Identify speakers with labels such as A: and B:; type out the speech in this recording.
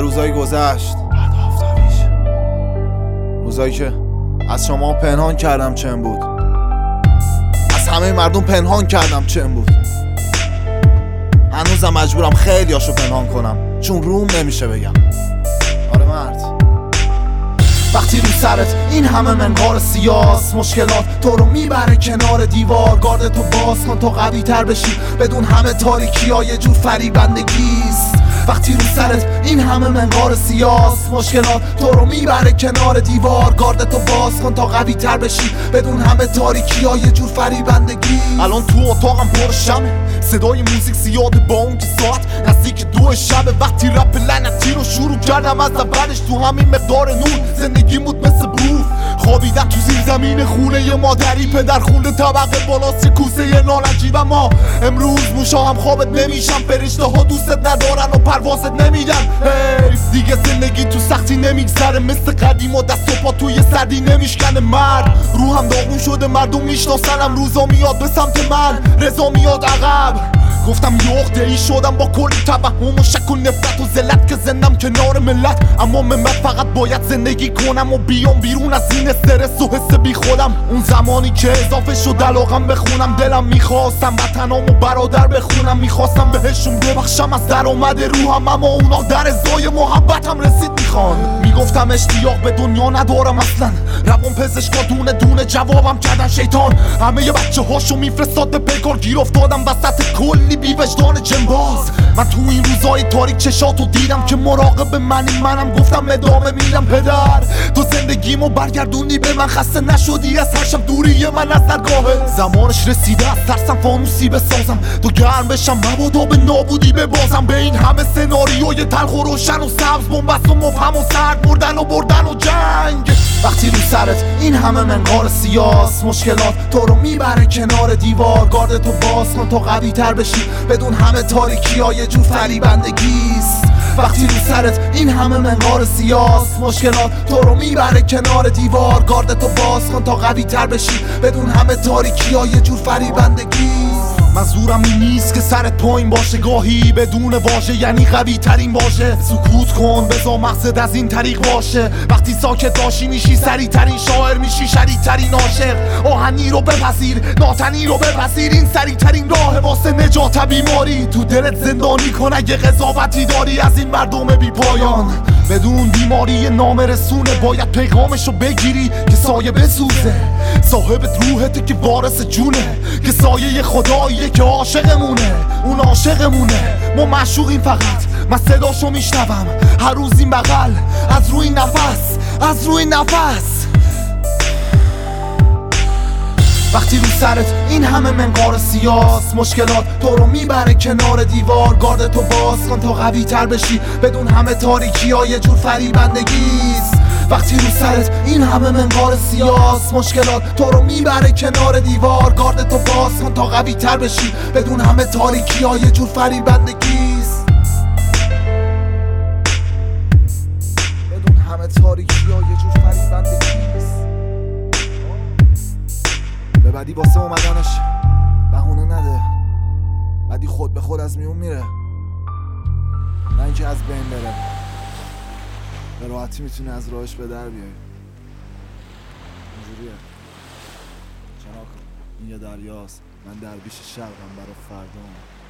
A: روزایی گذشت، بعد آفتابیش، روزایی که از شما پنهان کردم چن بود، از همه مردم پنهان کردم چن بود. هنوزم مجبورم خیلی هاشو پنهان کنم چون روم نمیشه بگم. آره مرد، وقتی رو سرت این همه منقار سیاس، مشکلات تو رو میبره کنار دیوار. گارد تو باز کن تا قوی تر بشی، بدون همه تاریکی ها یه جور فریبندگیست. وقتی رو سرت این همه منقار سیاس، مشکلات تو رو میبره کنار دیوار. گارد تو باز کن تا قوی تر بشی، بدون همه تاریکی ها یه جور فریبندگی. الان تو اتاقم پر شمه، صدای موزیک زیاده با اون که ساعت نزدیک 2 شب. وقتی رپ لعنتی رو شروع کردم از اولش، تو همین مقدار نور زندگی بود مثل بروف. خوابیدم تو زیر زمین خونه ی مادری، پدر خونده طبقه بالاست کوسه ی نارنجی. و ما امروز موشا هم خوابت نمیشم، فرشته ها دوستت ندارن و پروازت نمیدن. دیگه زندگی تو سختی نمیگذره مثل قدیم و دست و پا توی سردی نمیشکنه. مرد روحم داغون شده، مردم میشناسنم، روزا میاد به سمت من، رضا میاد عقب. گفتم یه عقده ای شدم با کلی توهم و شک و نفرت و ذلت که زندم کنار ملت. اما من فقط باید زندگی کنم و بیام بیرون از این استرس و حس بی خودم. اون زمانی که اضافه شد علاقم بخونم، دلم میخواستم وطنم و برادر بخونم. میخواستم بهشون ببخشم از درآمد روحم، اما اونا در ازای محبتم رسید میخوان. میگفتم اشتیاق به دنیا ندارم اصلا، روان پزشکا دونه دونه جوابم کردن شیطان. همه ی بچه هاشو میفرستاد به پیکار، گیر افتادم وسط کلی بی وجدان جنباز. من تو این روزای تاریک چشاتو دیدم که مراقب منم، گفتم ادامه میدم. پدر تو زندگیمو برگردونی به من، خسته نشدی از هر شب دوری من از درگاهت. زمانش رسیده از ترسم فانوسی بسازم، تو گرم بشم مبادا به نابودی ببازم. به این همه سناریوی تلخ و روشن و سبز، بنبست و مبهم و سرد، مردن و بردن و جنگ. وقتی رو سرت این همه منقار سیاس، مشکلات تو رو میبره کنار دیوار. گارد تو باز کن تا قوی تر بشی، بدون همه تاریکی ها یه جور فریبندگیست. وقتی رو سرت این همه منقار سیاس، مشکلات تو رو میبره کنار دیوار. گارد تو باز کن تا قوی تر بشی، بدون همه تاریکی ها یه جور فریبندگیست. منظورم این نیست که سرت پایین باشه، گاهی بدون واژه یعنی قوی ترین واژه. سکوت کن بذار مقصد از این طریق باشه، وقتی ساکت باشی میشی سریع ترین شاعر، میشی شدید ترین عاشق. آهنی رو بپذیر، ناتنی رو بپذیر، این سریع ترین راه واسه نجات بیماری. تو دلت زندانی کن اگه قضاوتی داری از این مردم بی پایان. بدون بیماری نامرسونه باید پیغامشو بگیری که سایه بسوزه. صاحبت روحته که وارث جونه، که سایه خداییه که عاشقمونه. اون عاشقمونه، ما معشوقیم فقط. من صداشو میشنوم هر روز این بغل، از روی نفس، از روی نفس. وقتی رو سرت این همه منقار سیاس، مشکلات تو رو میبره کنار دیوار. گارد تو باز کن تا قوی تر بشی، بدون همه تاریکی ها یه جور فریبندگیست. وقتی رو سرت این همه منقار سیاس، مشکلات تو رو میبره کنار دیوار. گارد تو باز کن تا قوی تر بشی، بدون همه تاریکی ها یه جور فریبندگیست. بدون همه تاریکی ها یه جور فریبندگیست. به بدی واسه اومدنش بهونه نده، بدی خود به خود از میون میره، نه اینکه از بین بره. به راحتی میتونی از راهش به در بیای. اینجوریه. چرا این یه دریاست، من درویش شرقم برا فردام.